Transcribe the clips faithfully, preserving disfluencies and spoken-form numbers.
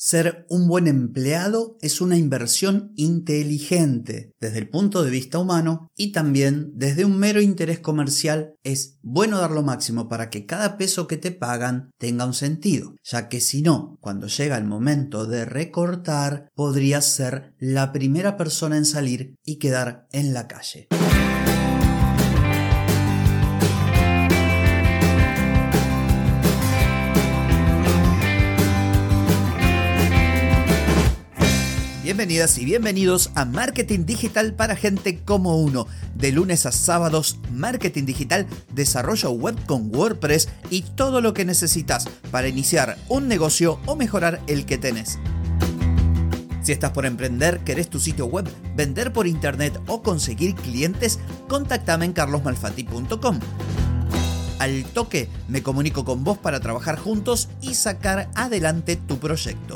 Ser un buen empleado es una inversión inteligente desde el punto de vista humano y también desde un mero interés comercial. Es bueno dar lo máximo para que cada peso que te pagan tenga un sentido, ya que si no, cuando llega el momento de recortar, podrías ser la primera persona en salir y quedar en la calle. Bienvenidas y bienvenidos a Marketing Digital para gente como uno. De lunes a sábados, Marketing Digital, desarrollo web con WordPress y todo lo que necesitas para iniciar un negocio o mejorar el que tenés. Si estás por emprender, querés tu sitio web, vender por internet o conseguir clientes, contactame en carlos malfatti punto com. Al toque me comunico con vos para trabajar juntos y sacar adelante tu proyecto.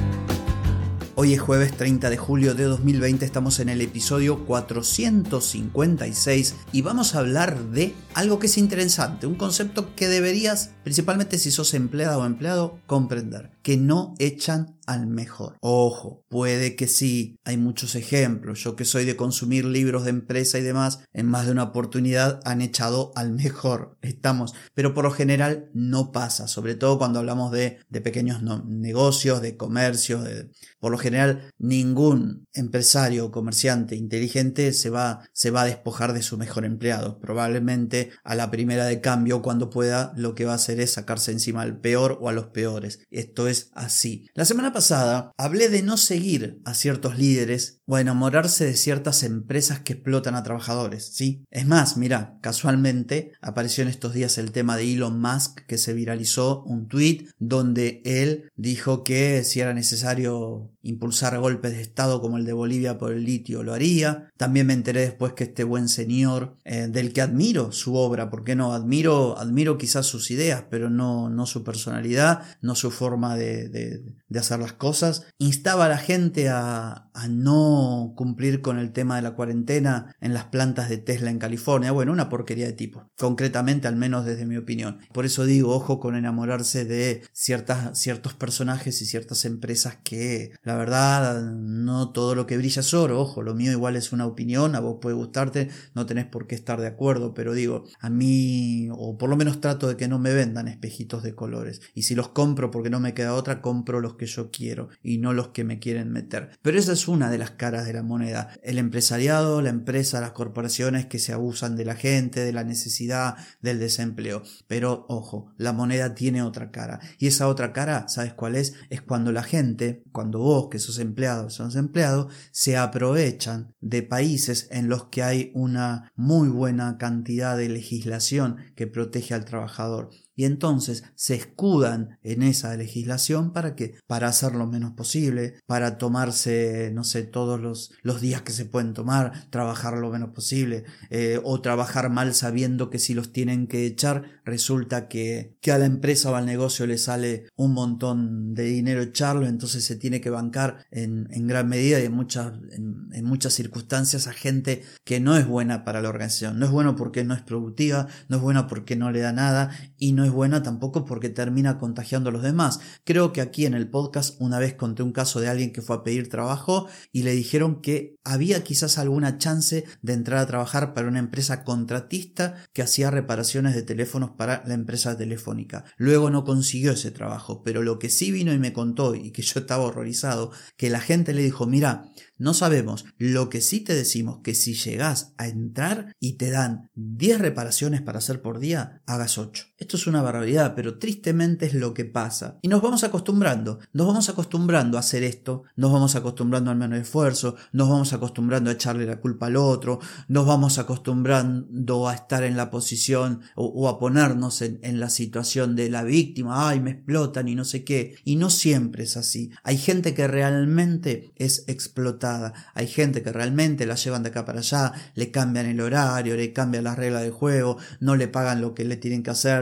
Hoy es jueves treinta de julio de dos mil veinte, estamos en el episodio cuatrocientos cincuenta y seis y vamos a hablar de algo que es interesante, un concepto que deberías, principalmente si sos empleada o empleado, comprender, que no echan al mejor. Ojo, puede que sí, hay muchos ejemplos. Yo que soy de consumir libros de empresa y demás, en más de una oportunidad han echado al mejor. Estamos, pero por lo general no pasa, sobre todo cuando hablamos de, de pequeños no, negocios, de comercios. De, por lo general, ningún empresario o comerciante inteligente se va, se va a despojar de su mejor empleado. Probablemente a la primera de cambio, cuando pueda, lo que va a hacer es sacarse encima al peor o a los peores. Esto es así. La semana pasada hablé de no seguir a ciertos líderes o a enamorarse de ciertas empresas que explotan a trabajadores, ¿sí? Es más, mira, casualmente apareció en estos días el tema de Elon Musk, que se viralizó un tweet donde él dijo que si era necesario impulsar golpes de estado como el de Bolivia por el litio lo haría. También me enteré después que este buen señor, eh, del que admiro su obra, ¿por qué no? Admiro, admiro quizás sus ideas, pero no, no su personalidad, no su forma de, de, de hacer las cosas. Instaba a la gente a, a no cumplir con el tema de la cuarentena en las plantas de Tesla en California. Bueno, una porquería de tipo, concretamente, al menos desde mi opinión. Por eso digo, ojo con enamorarse de ciertas, ciertos personajes y ciertas empresas que, la verdad, no todo lo que brilla es oro. Ojo, lo mío igual es una opinión, a vos puede gustarte, no tenés por qué estar de acuerdo, pero digo, a mí, o por lo menos trato de que no me vendan espejitos de colores. Y si los compro porque no me queda otra, compro los que yo quiero y no los que me quieren meter. Pero esa es una de las caras de la moneda. El empresariado, la empresa, las corporaciones que se abusan de la gente, de la necesidad, del desempleo. Pero ojo, la moneda tiene otra cara. Y esa otra cara, ¿sabes cuál es? Es cuando la gente, cuando vos que sos empleado, sos empleado, se aprovechan de países en los que hay una muy buena cantidad de legislación que protege al trabajador. Y entonces se escudan en esa legislación para que, para hacer lo menos posible, para tomarse, no sé, todos los, los días que se pueden tomar, trabajar lo menos posible, eh, o trabajar mal sabiendo que si los tienen que echar, resulta que, que a la empresa o al negocio le sale un montón de dinero echarlo, entonces se tiene que bancar en, en gran medida y en muchas, en, en muchas circunstancias a gente que no es buena para la organización. No es bueno porque no es productiva, no es buena porque no le da nada y no es buena tampoco porque termina contagiando a los demás. Creo que aquí en el podcast una vez conté un caso de alguien que fue a pedir trabajo y le dijeron que había quizás alguna chance de entrar a trabajar para una empresa contratista que hacía reparaciones de teléfonos para la empresa telefónica. Luego no consiguió ese trabajo, pero lo que sí vino y me contó, y que yo estaba horrorizado, que la gente le dijo, mira, no sabemos, lo que sí te decimos que si llegás a entrar y te dan diez reparaciones para hacer por día, hagas ocho. Esto es una barbaridad, pero tristemente es lo que pasa. Y nos vamos acostumbrando, nos vamos acostumbrando a hacer esto, nos vamos acostumbrando al menos esfuerzo, nos vamos acostumbrando a echarle la culpa al otro, nos vamos acostumbrando a estar en la posición o, o a ponernos en, en la situación de la víctima, ay, me explotan y no sé qué. Y no siempre es así. Hay gente que realmente es explotada. Hay gente que realmente la llevan de acá para allá, le cambian el horario, le cambian las reglas del juego, no le pagan lo que le tienen que hacer, no le hacen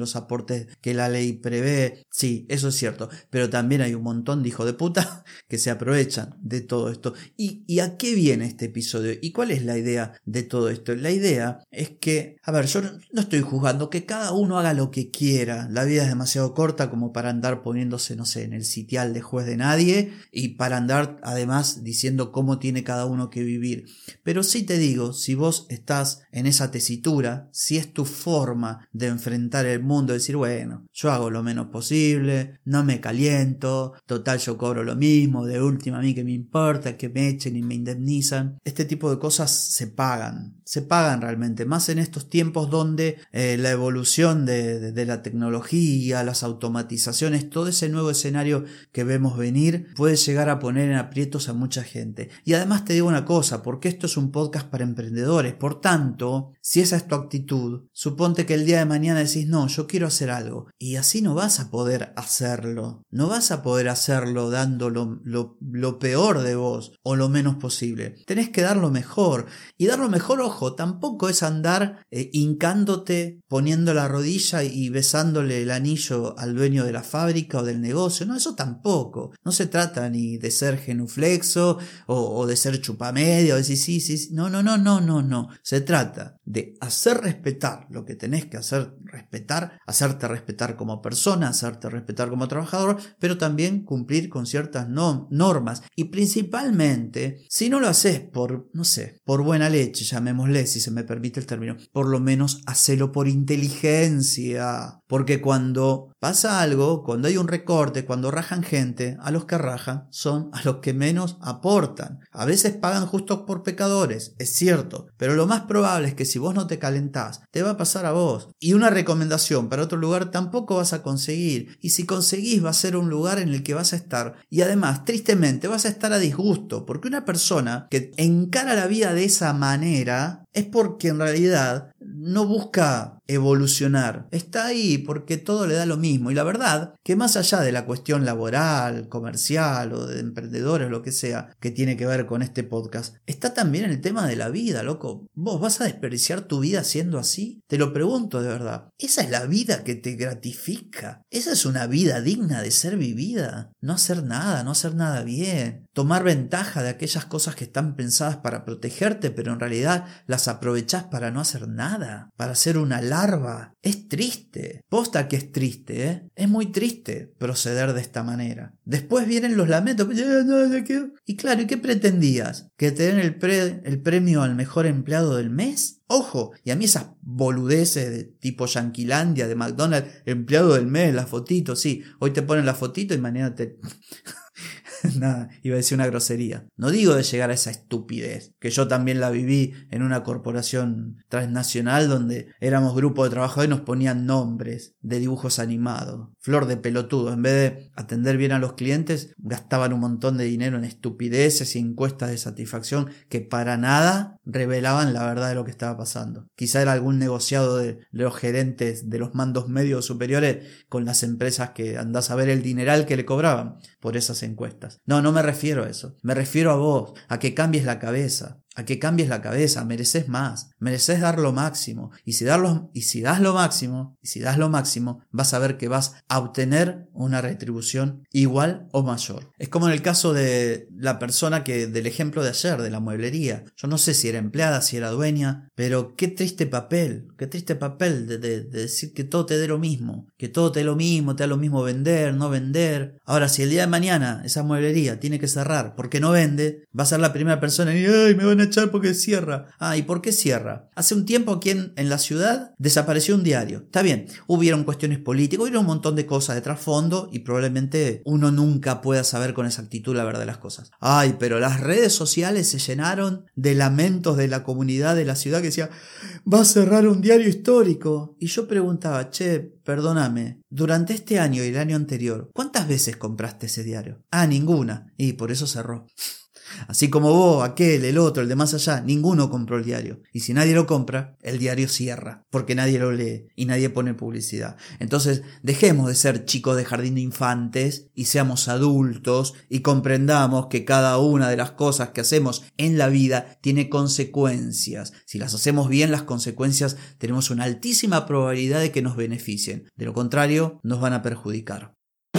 los aportes que la ley prevé. Sí, eso es cierto, pero también hay un montón de hijos de puta que se aprovechan de todo esto. ¿Y, y a qué viene este episodio? ¿Y cuál es la idea de todo esto? La idea es que, a ver, yo no estoy juzgando, que cada uno haga lo que quiera. La vida es demasiado corta como para andar poniéndose, no sé, en el sitial de juez de nadie y para andar además diciendo cómo tiene cada uno que vivir. Pero sí te digo, si vos estás en esa tesitura, si es tu forma de enfrentar el mundo, decir, bueno, yo hago lo menos posible, no me caliento, total yo cobro lo mismo, de última a mí que me importa, que me echen y me indemnizan. Este tipo de cosas se pagan, se pagan realmente, más en estos tiempos donde eh, la evolución de, de, de la tecnología, las automatizaciones, todo ese nuevo escenario que vemos venir puede llegar a poner en aprietos a mucha gente. Y además te digo una cosa, porque esto es un podcast para emprendedores, por tanto, si esa es tu actitud, suponte que el día de mañana decís, no, yo quiero hacer algo, y así no vas a poder hacerlo, no vas a poder hacerlo dando lo, lo, lo peor de vos, o lo menos posible, tenés que dar lo mejor, y dar lo mejor, ojo, tampoco es andar eh, hincándote, poniendo la rodilla y besándole el anillo al dueño de la fábrica o del negocio, no, eso tampoco, no se trata ni de ser genuflexo, o, o de ser chupamedia, o decir sí, sí, sí, no, no, no, no, no, no, se trata de hacer respetar lo que tenés que hacer respetar, hacerte respetar como persona, hacerte respetar como trabajador, pero también cumplir con ciertas no, normas y principalmente, si no lo haces por, no sé, por buena leche, llamémosle, si se me permite el término, por lo menos hacelo por inteligencia, porque cuando pasa algo, cuando hay un recorte, cuando rajan gente, a los que rajan son a los que menos aportan. A veces pagan justos por pecadores, es cierto, pero lo más probable es que si vos no te calentás, te va a pasar a vos. Y una recomendación para otro lugar tampoco vas a conseguir. Y si conseguís va a ser un lugar en el que vas a estar. Y además, tristemente, vas a estar a disgusto. Porque una persona que encara la vida de esa manera es porque en realidad no busca evolucionar. Está ahí porque todo le da lo mismo. Y la verdad que más allá de la cuestión laboral, comercial o de emprendedores, lo que sea, que tiene que ver con este podcast, está también el tema de la vida, loco. ¿Vos vas a desperdiciar tu vida siendo así? Te lo pregunto de verdad. ¿Esa es la vida que te gratifica? ¿Esa es una vida digna de ser vivida? No hacer nada, no hacer nada bien. Tomar ventaja de aquellas cosas que están pensadas para protegerte, pero en realidad las aprovechás para no hacer nada, para ser una larva. Es triste. Posta que es triste, ¿eh? Es muy triste proceder de esta manera. Después vienen los lamentos. Y claro, ¿y qué pretendías? ¿Que te den el, pre- el premio al mejor empleado del mes? Ojo, y a mí esas boludeces de tipo Yanquilandia, de McDonald's, empleado del mes, la fotito, sí. Hoy te ponen la fotito y mañana te... Nada, iba a decir una grosería. No digo de llegar a esa estupidez, que yo también la viví en una corporación transnacional donde éramos grupo de trabajadores y nos ponían nombres de dibujos animados. Flor de pelotudo. En vez de atender bien a los clientes, gastaban un montón de dinero en estupideces y encuestas de satisfacción que para nada revelaban la verdad de lo que estaba pasando. Quizá era algún negociado de los gerentes de los mandos medios superiores con las empresas que andás a ver el dineral que le cobraban por esas encuestas. No, no me refiero a eso. Me refiero a vos, a que cambies la cabeza. A que cambies la cabeza, mereces más, mereces dar lo máximo, y si, dar lo, y si das lo máximo, y si das lo máximo, vas a ver que vas a obtener una retribución igual o mayor. Es como en el caso de la persona que, del ejemplo de ayer, de la mueblería. Yo no sé si era empleada, si era dueña, pero qué triste papel, qué triste papel de, de, de decir que todo te dé lo mismo, que todo te dé lo mismo, te da lo mismo vender, no vender. Ahora, si el día de mañana esa mueblería tiene que cerrar porque no vende, va a ser la primera persona y ¡ay, me van a echar porque cierra! Ah, ¿y por qué cierra? Hace un tiempo aquí en, en la ciudad desapareció un diario. Está bien, hubieron cuestiones políticas, hubieron un montón de cosas de trasfondo y probablemente uno nunca pueda saber con exactitud la verdad de las cosas. Ay, pero las redes sociales se llenaron de lamentos de la comunidad de la ciudad que decía, va a cerrar un diario histórico. Y yo preguntaba, che, perdóname, durante este año y el año anterior, ¿cuántas veces compraste ese diario? Ah, ninguna. Y por eso cerró. Así como vos, aquel, el otro, el de más allá, ninguno compró el diario. Y si nadie lo compra, el diario cierra, porque nadie lo lee y nadie pone publicidad. Entonces, dejemos de ser chicos de jardín de infantes y seamos adultos y comprendamos que cada una de las cosas que hacemos en la vida tiene consecuencias. Si las hacemos bien, las consecuencias tenemos una altísima probabilidad de que nos beneficien. De lo contrario, nos van a perjudicar.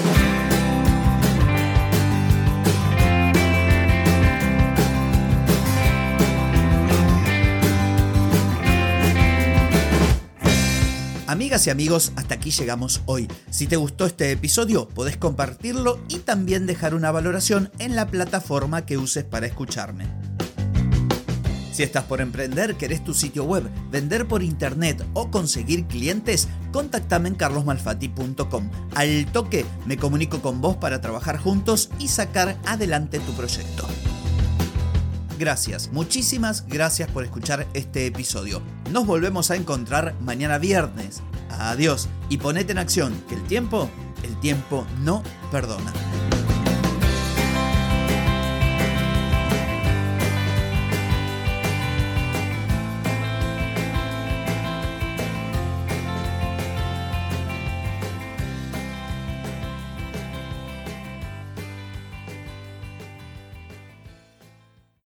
Amigas y amigos, hasta aquí llegamos hoy. Si te gustó este episodio, podés compartirlo y también dejar una valoración en la plataforma que uses para escucharme. Si estás por emprender, querés tu sitio web, vender por internet o conseguir clientes, contactame en carlos malfatti punto com. Al toque me comunico con vos para trabajar juntos y sacar adelante tu proyecto. Gracias, muchísimas gracias por escuchar este episodio. Nos volvemos a encontrar mañana viernes. Adiós y ponete en acción, que el tiempo, el tiempo no perdona.